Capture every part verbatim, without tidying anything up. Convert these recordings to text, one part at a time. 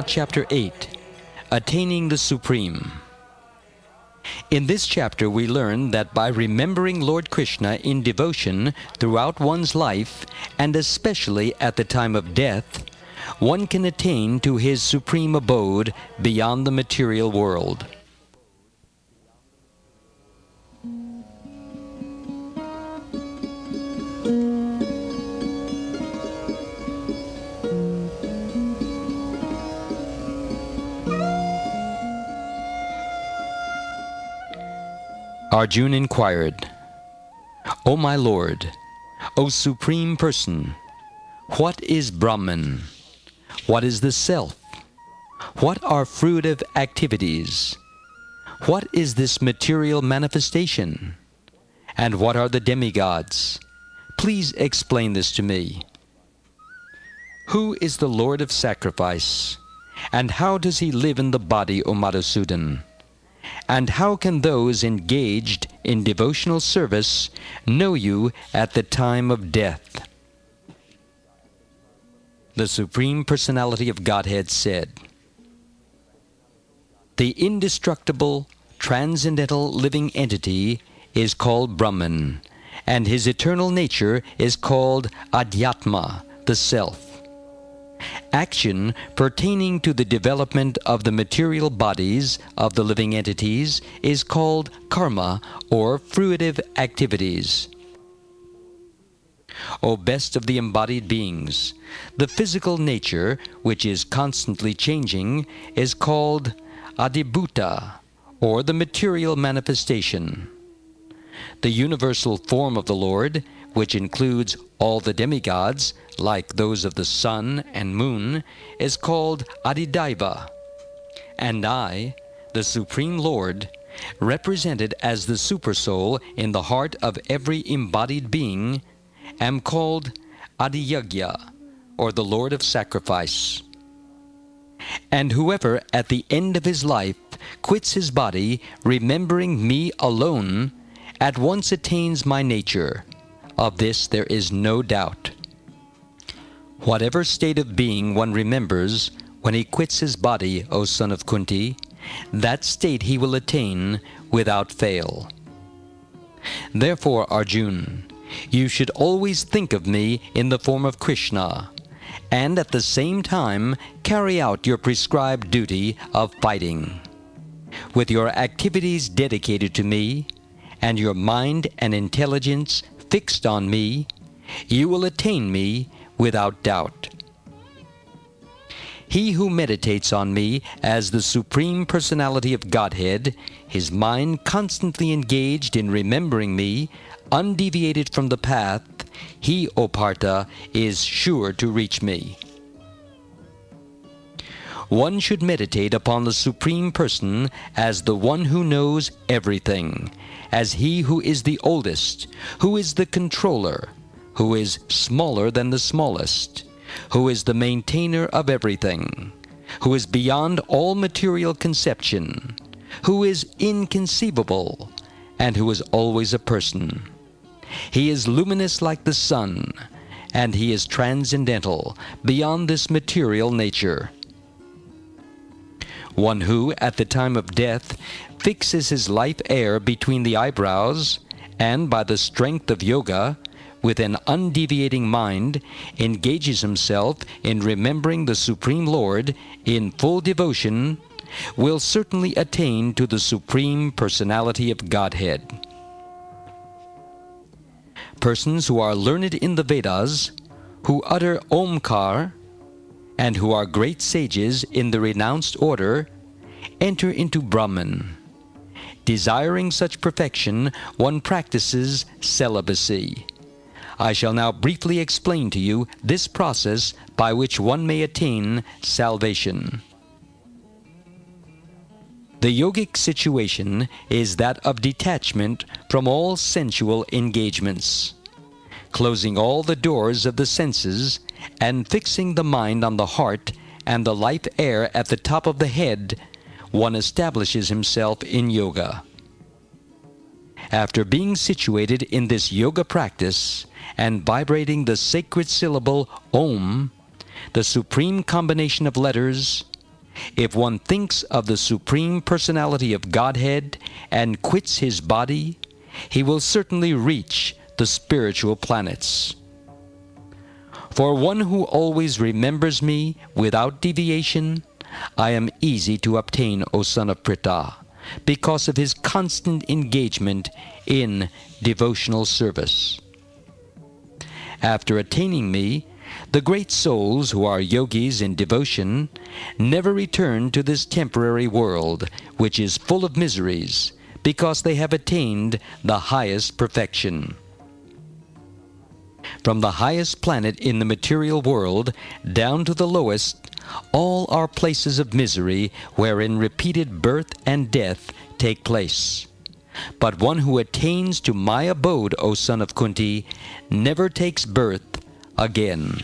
Chapter eight, Attaining the Supreme. In this chapter we learn that by remembering Lord Krishna in devotion throughout one's life, and especially at the time of death, one can attain to his supreme abode beyond the material world. Arjuna inquired, O my Lord, O Supreme Person, what is Brahman? What is the Self? What are fruitive activities? What is this material manifestation? And what are the demigods? Please explain this to me. Who is the Lord of sacrifice? And how does he live in the body, O Madhusudan? And how can those engaged in devotional service know you at the time of death? The Supreme Personality of Godhead said, The indestructible, transcendental living entity is called Brahman, and his eternal nature is called Adhyatma, the Self. Action pertaining to the development of the material bodies of the living entities is called karma, or fruitive activities. O best of the embodied beings, the physical nature, which is constantly changing, is called adibhuta, or the material manifestation. The universal form of the Lord, which includes all the demigods, like those of the sun and moon, is called Adidaiva. And I, the Supreme Lord, represented as the Supersoul in the heart of every embodied being, am called Adiyagya, or the Lord of Sacrifice. And whoever at the end of his life quits his body, remembering me alone, at once attains my nature. Of this there is no doubt. Whatever state of being one remembers when he quits his body, O son of Kunti, that state he will attain without fail. Therefore, Arjuna, you should always think of me in the form of Krishna, and at the same time carry out your prescribed duty of fighting. With your activities dedicated to me, and your mind and intelligence fixed on me, you will attain me without doubt. He who meditates on me as the Supreme Personality of Godhead, his mind constantly engaged in remembering me, undeviated from the path, he, O Partha, is sure to reach me. One should meditate upon the Supreme Person as the one who knows everything, as he who is the oldest, who is the controller, who is smaller than the smallest, who is the maintainer of everything, who is beyond all material conception, who is inconceivable, and who is always a person. He is luminous like the sun, and he is transcendental, beyond this material nature. One who, at the time of death, fixes his life air between the eyebrows, and by the strength of yoga, with an undeviating mind, engages himself in remembering the Supreme Lord in full devotion, will certainly attain to the Supreme Personality of Godhead. Persons who are learned in the Vedas, who utter Omkar, and who are great sages in the renounced order, enter into Brahman. Desiring such perfection, one practices celibacy. I shall now briefly explain to you this process by which one may attain salvation. The yogic situation is that of detachment from all sensual engagements, closing all the doors of the senses, and fixing the mind on the heart and the life air at the top of the head, one establishes himself in yoga. After being situated in this yoga practice and vibrating the sacred syllable Om, the supreme combination of letters If one thinks of the Supreme Personality of Godhead and quits his body, he will certainly reach the spiritual planets. For one who always remembers me without deviation, I am easy to obtain, O son of Pritha, because of his constant engagement in devotional service. After attaining me, the great souls who are yogis in devotion never return to this temporary world, which is full of miseries, because they have attained the highest perfection. From the highest planet in the material world down to the lowest, all are places of misery wherein repeated birth and death take place. But one who attains to my abode, O son of Kunti, never takes birth again.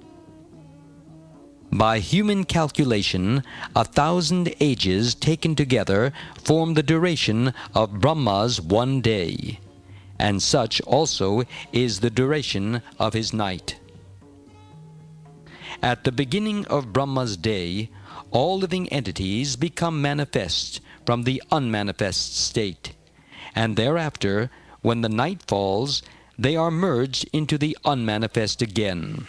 By human calculation, a thousand ages taken together form the duration of Brahma's one day, and such also is the duration of his night. At the beginning of Brahma's day, all living entities become manifest from the unmanifest state, and thereafter, when the night falls, they are merged into the unmanifest again.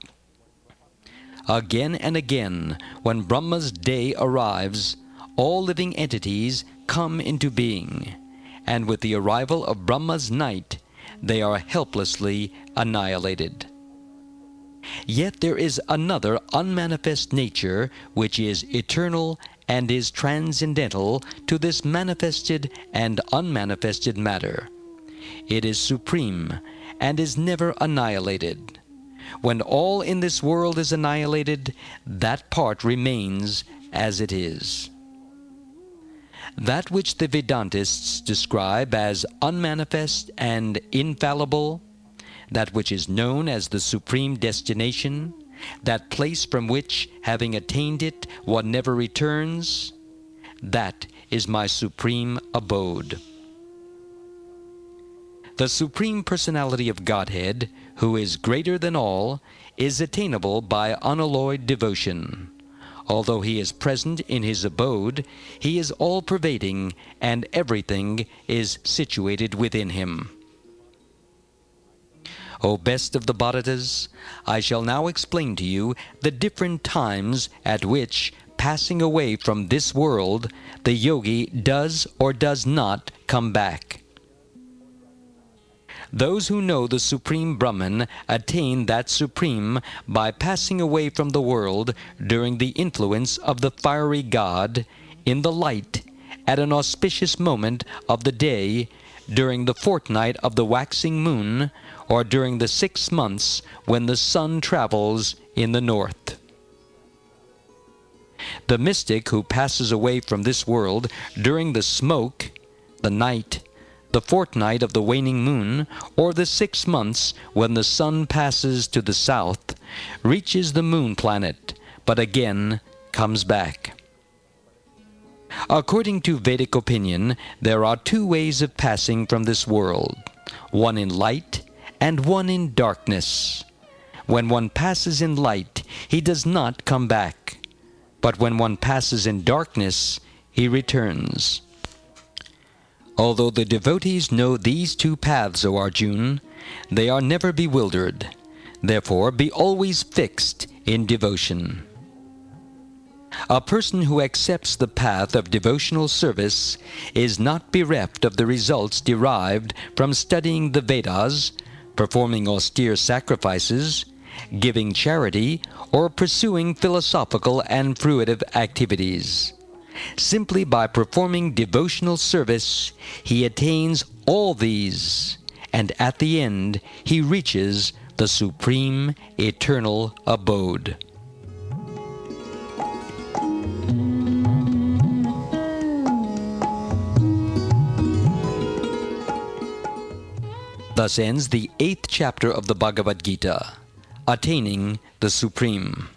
Again and again, when Brahma's day arrives, all living entities come into being, and with the arrival of Brahma's night, they are helplessly annihilated. Yet there is another unmanifest nature which is eternal and is transcendental to this manifested and unmanifested matter. It is supreme and is never annihilated. When all in this world is annihilated, that part remains as it is. That which the Vedantists describe as unmanifest and infallible, that which is known as the supreme destination, that place from which, having attained it, one never returns, that is my supreme abode. The Supreme Personality of Godhead, who is greater than all, is attainable by unalloyed devotion. Although he is present in his abode, he is all-pervading, and everything is situated within him. O best of the Bharatas, I shall now explain to you the different times at which, passing away from this world, the yogi does or does not come back. Those who know the Supreme Brahman attain that Supreme by passing away from the world during the influence of the fiery god, in the light, at an auspicious moment of the day, during the fortnight of the waxing moon, or during the six months when the sun travels in the north. The mystic who passes away from this world during the smoke, the night, the fortnight of the waning moon, or the six months when the sun passes to the south, reaches the moon planet, but again comes back. According to Vedic opinion, there are two ways of passing from this world, one in light and one in darkness. When one passes in light, he does not come back, but when one passes in darkness, he returns. Although the devotees know these two paths, O Arjuna, they are never bewildered. Therefore, be always fixed in devotion. A person who accepts the path of devotional service is not bereft of the results derived from studying the Vedas, performing austere sacrifices, giving charity, or pursuing philosophical and fruitive activities. Simply by performing devotional service, he attains all these, and at the end he reaches the supreme eternal abode. Thus ends the eighth chapter of the Bhagavad Gita, Attaining the Supreme.